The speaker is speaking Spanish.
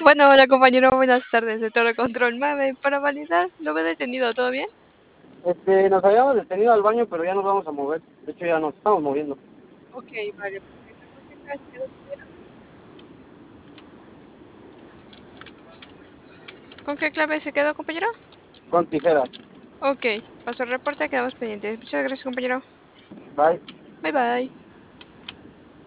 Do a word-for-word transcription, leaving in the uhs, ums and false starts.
Bueno, hola compañero, buenas tardes. De Torre Control Mave. Para validar, lo veo detenido, ¿todo bien? Este, nos habíamos detenido al baño, pero ya nos vamos a mover. De hecho, ya nos estamos moviendo. Ok, vale, perfecto. ¿Con qué clave se quedó, compañero? ¿Con qué clave se quedó, compañero? Con tijeras. Ok, paso el reporte, quedamos pendientes. Muchas gracias, compañero. Bye. Bye bye.